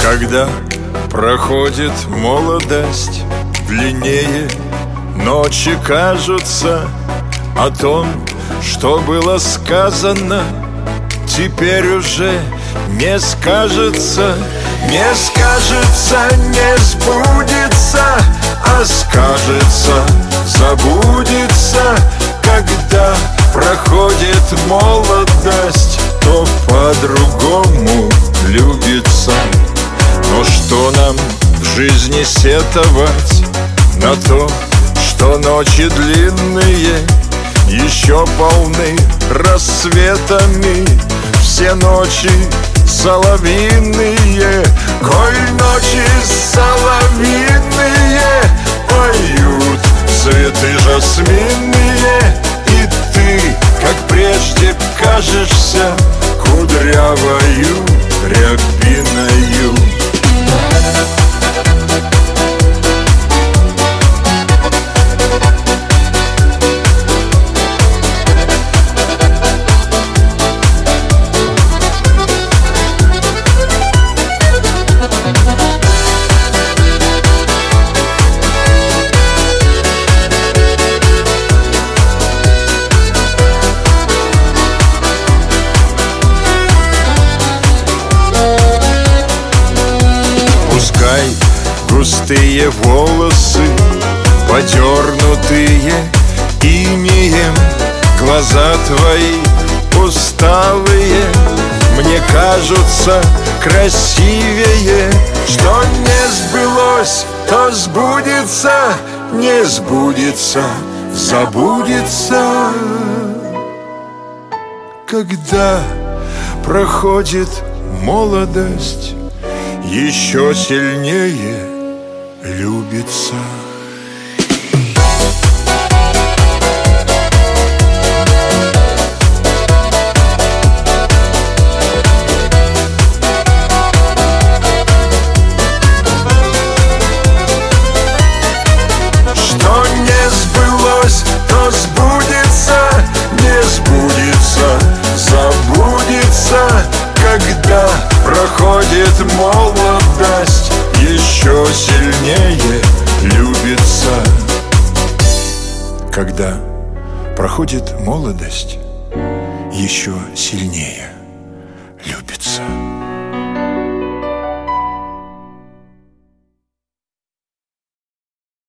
Когда проходит молодость, длиннее ночи кажутся. О том, что было сказано, теперь уже не скажется. Не скажется, не сбудется, а скажется, забудется. Когда проходит молодость, то по-другому любится. Но что нам в жизни сетовать на то, что ночи длинные еще полны рассветами? Все ночи соловьиные, коль ночи соловьиные, поют цветы жасминные. И ты, как прежде, кажешься кудрявою рябиною. Пускай густые волосы, подернутые инеем, глаза твои усталые мне кажутся красивее. Что не сбылось, то сбудется, не сбудется, забудется. Когда проходит молодость, еще сильнее любится. Что не сбылось, то сбудется, не сбудется, забудется. Когда проходит молодость, еще сильнее любится. Когда проходит молодость, еще сильнее